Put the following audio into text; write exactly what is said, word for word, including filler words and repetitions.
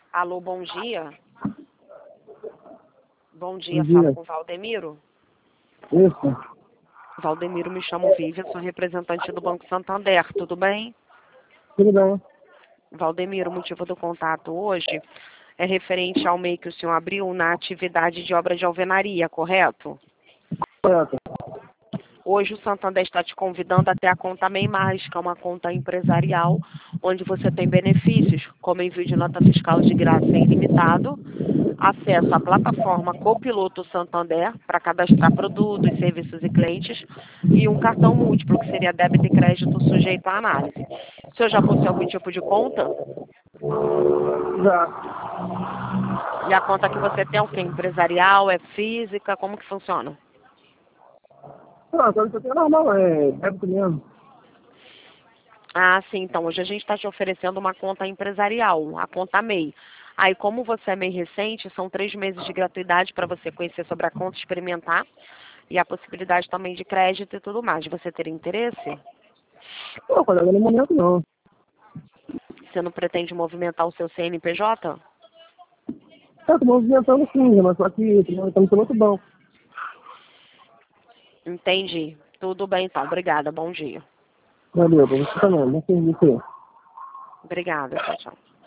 Alô, bom dia. Bom dia, Bom dia. falo com o Valdemiro. Isso. Valdemiro, me chamo Vivian, sou representante do Banco Santander, tudo bem? Tudo bem. Valdemiro, o motivo do contato hoje é referente ao MEI que o senhor abriu na atividade de obra de alvenaria, correto? Correto. Hoje o Santander está te convidando até a conta MEI Mais, que é uma conta empresarial, onde você tem benefícios, como envio de nota fiscal de graça e ilimitado, acesso à plataforma Copiloto Santander para cadastrar produtos, serviços e clientes, e um cartão múltiplo, que seria débito e crédito sujeito à análise. O senhor já possui algum tipo de conta? Já. E a conta que você tem é o quê? Empresarial, é física? Como que funciona? Não, agora isso aqui é normal, é débito mesmo. Ah, sim. Então, hoje a gente está te oferecendo uma conta empresarial, a conta MEI. Aí, como você é MEI recente, são três meses de gratuidade para você conhecer sobre a conta, experimentar, e a possibilidade também de crédito e tudo mais. Você teria interesse? Não, colega, no momento não. Você não pretende movimentar o seu C N P J? Tá, tô movimentando sim, mas só que tá muito bom. Entendi. Tudo bem, então. Obrigada. Bom dia. Valeu, pra você também, não tem isso aí. Obrigada. Tchau, tchau.